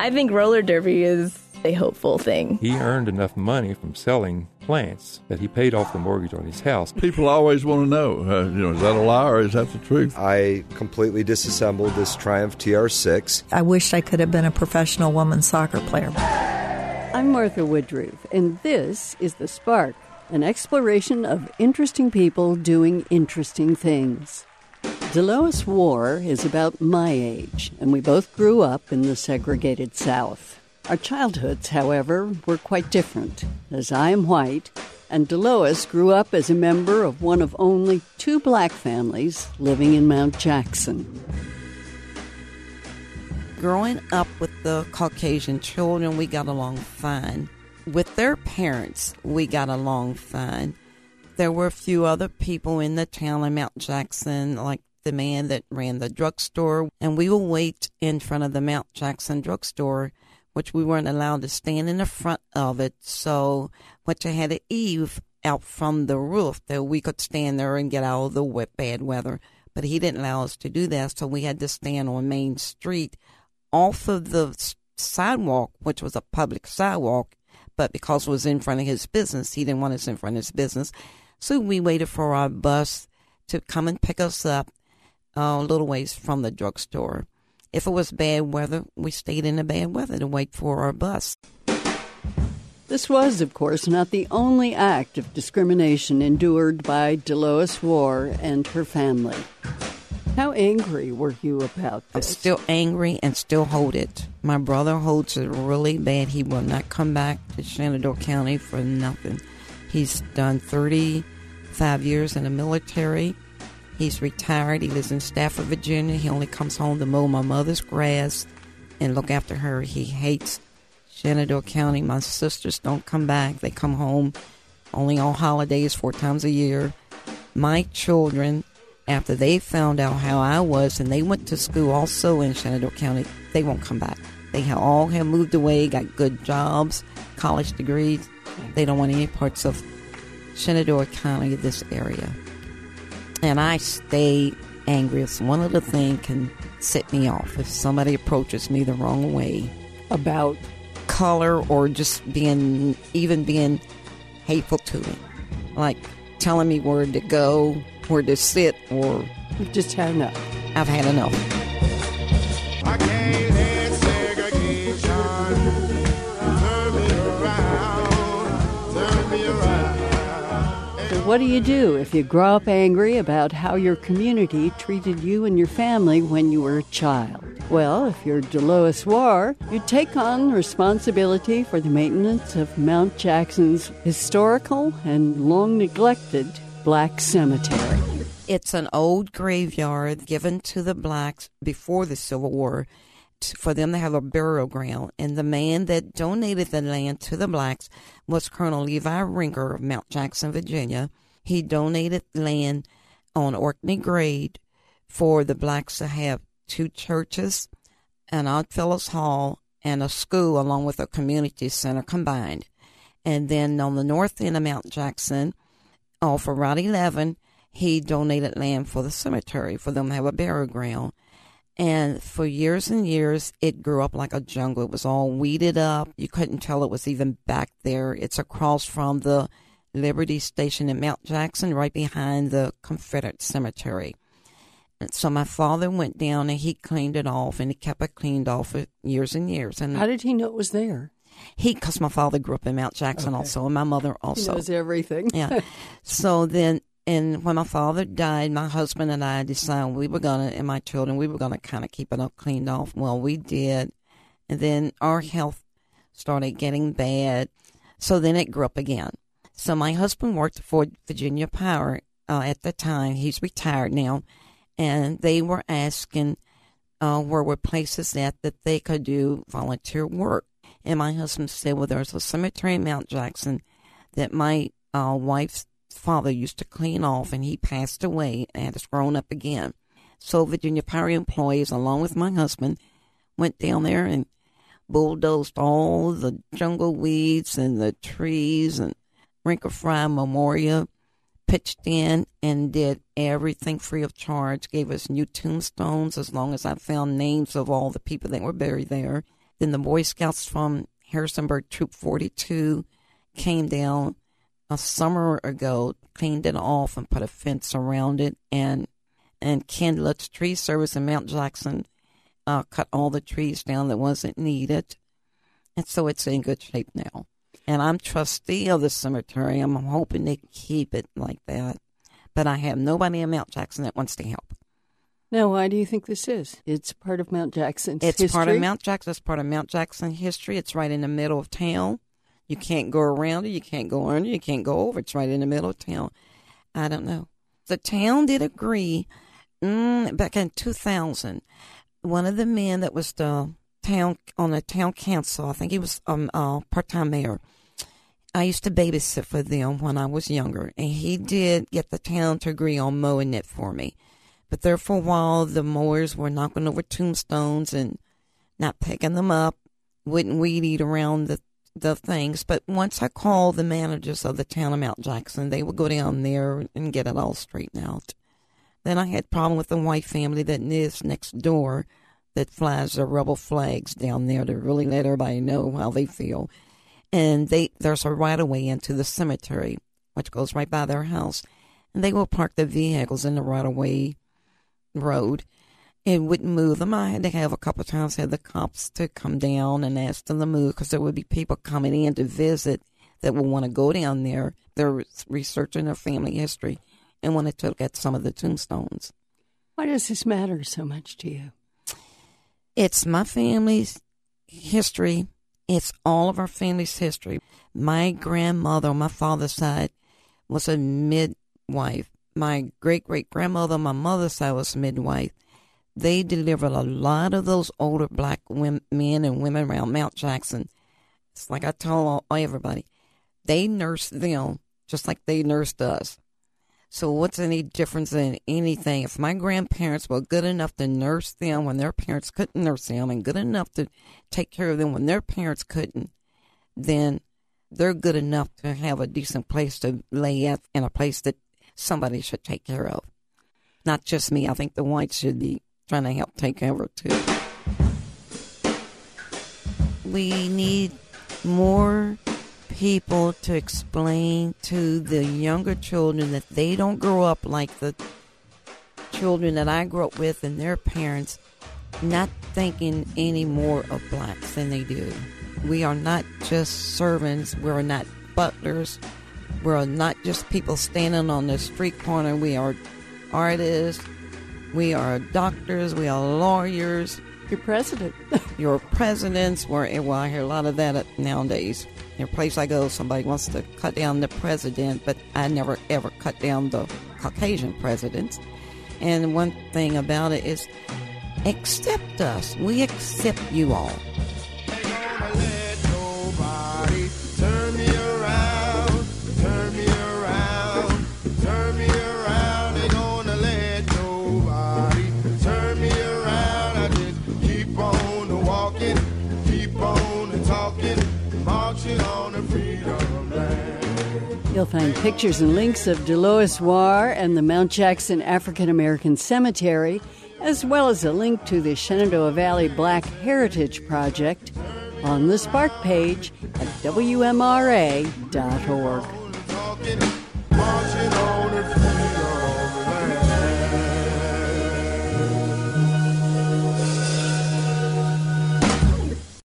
I think roller derby is a hopeful thing. He earned enough money from selling plants that he paid off the mortgage on his house. People always want to know, is that a lie or is that the truth? I completely disassembled this Triumph TR6. I wish I could have been a professional women's soccer player. I'm Martha Woodruff, and this is The Spark, an exploration of interesting people doing interesting things. Delois War is about my age, and we both grew up in the segregated South. Our childhoods, however, were quite different, as I am white, and Delois grew up as a member of one of only 2 black families living in Mount Jackson. Growing up with the Caucasian children, we got along fine. With their parents, we got along fine. There were a few other people in the town in Mount Jackson, like the man that ran the drugstore, and we would wait in front of the Mount Jackson drugstore, which we weren't allowed to stand in the front of it, so which I had an eave out from the roof that we could stand there and get out of the bad weather. But he didn't allow us to do that, so we had to stand on Main Street off of the sidewalk, which was a public sidewalk, but because it was in front of his business, he didn't want us in front of his business. So we waited for our bus to come and pick us up a little ways from the drugstore. If it was bad weather, we stayed in the bad weather to wait for our bus. This was, of course, not the only act of discrimination endured by Delois War and her family. How angry were you about this? I'm still angry and still hold it. My brother holds it really bad. He will not come back to Shenandoah County for nothing. He's done 35 years in the military. He's retired. He lives in Stafford, Virginia. He only comes home to mow my mother's grass and look after her. He hates Shenandoah County. My sisters don't come back. They come home only on holidays 4 times a year. My children, after they found out how I was, and they went to school also in Shenandoah County, they won't come back. They all have moved away, got good jobs, college degrees. They don't want any parts of Shenandoah County, this area. And I stay angry. It's one little thing can set me off. If somebody approaches me the wrong way. About? Color or just being hateful to me. Like telling me where to go, where to sit, or... You've just had enough. I've had enough. I can't have segregation. Turn me around. Turn me around. So what do you do if you grow up angry about how your community treated you and your family when you were a child? Well, if you're Delois War, you take on responsibility for the maintenance of Mount Jackson's historical and long-neglected Black Cemetery. It's an old graveyard given to the blacks before the Civil War for them to have a burial ground. And the man that donated the land to the blacks was Colonel Levi Rinker of Mount Jackson, Virginia. He donated land on Orkney Grade for the blacks to have 2 churches, an Oddfellows Hall, and a school along with a community center combined. And then on the north end of Mount Jackson, for Route 11, he donated land for the cemetery for them to have a burial ground. And for years and years, it grew up like a jungle. It was all weeded up. You couldn't tell it was even back there. It's across from the Liberty Station in Mount Jackson, right behind the Confederate Cemetery. And so my father went down and he cleaned it off, and he kept it cleaned off for years and years. And how did he know it was there? Because my father grew up in Mount Jackson also, and my mother also. He knows everything. Yeah. So then, and when my father died, my husband and I decided and my children, we were going to kind of keep it up cleaned off. Well, we did. And then our health started getting bad. So then it grew up again. So my husband worked for Virginia Power at the time. He's retired now. And they were asking where were places that they could do volunteer work. And my husband said, well, there's a cemetery in Mount Jackson that my wife's father used to clean off, and he passed away and it's grown up again. So Virginia Power employees, along with my husband, went down there and bulldozed all the jungle weeds and the trees and Rinker Fry Memorial, pitched in and did everything free of charge, gave us new tombstones as long as I found names of all the people that were buried there. Then the Boy Scouts from Harrisonburg Troop 42 came down a summer ago, cleaned it off and put a fence around it. And Ken Lutz Tree Service in Mount Jackson cut all the trees down that wasn't needed. And so it's in good shape now. And I'm trustee of the cemetery. I'm hoping they keep it like that. But I have nobody in Mount Jackson that wants to help. Now, why do you think this is? It's part of Mount Jackson's history? It's part of Mount Jackson. It's part of Mount Jackson history. It's right in the middle of town. You can't go around it. You can't go under. You can't go over. It's right in the middle of town. I don't know. The town did agree back in 2000. One of the men that was on the town council, I think he was part-time mayor. I used to babysit for them when I was younger, and he did get the town to agree on mowing it for me. But there for a while, the mowers were knocking over tombstones and not picking them up, wouldn't weed eat around the things. But once I called the managers of the town of Mount Jackson, they would go down there and get it all straightened out. Then I had a problem with the white family that lives next door that flies the rebel flags down there to really let everybody know how they feel. And there's a right-of-way into the cemetery, which goes right by their house. And they will park the vehicles in the right-of-way road and wouldn't move them. I had to have a couple of times had the cops to come down and ask them to move because there would be people coming in to visit that would want to go down there. They're researching their family history and wanted to look at some of the tombstones. Why does this matter so much to you? It's my family's history. It's all of our family's history. My grandmother on my father's side was a midwife. My great-great-grandmother on my mother's side was a midwife. They delivered a lot of those older black men and women around Mount Jackson. It's like I tell everybody, they nursed them just like they nursed us. So what's any difference in anything? If my grandparents were good enough to nurse them when their parents couldn't nurse them and good enough to take care of them when their parents couldn't, then they're good enough to have a decent place to lay at and a place that somebody should take care of. Not just me. I think the whites should be trying to help take care of her, too. We need more people to explain to the younger children that they don't grow up like the children that I grew up with and their parents, not thinking any more of blacks than they do. We are not just servants. We're not butlers. We're not just people standing on the street corner. We are artists. We are doctors. We are lawyers. You're president. You're presidents. Well, I hear a lot of that nowadays. Every place I go, somebody wants to cut down the president, but I never, ever cut down the Caucasian presidents. And one thing about it is, accept us. We accept you all. You'll find pictures and links of Delois War and the Mount Jackson African American Cemetery, as well as a link to the Shenandoah Valley Black Heritage Project on the Spark page at WMRA.org.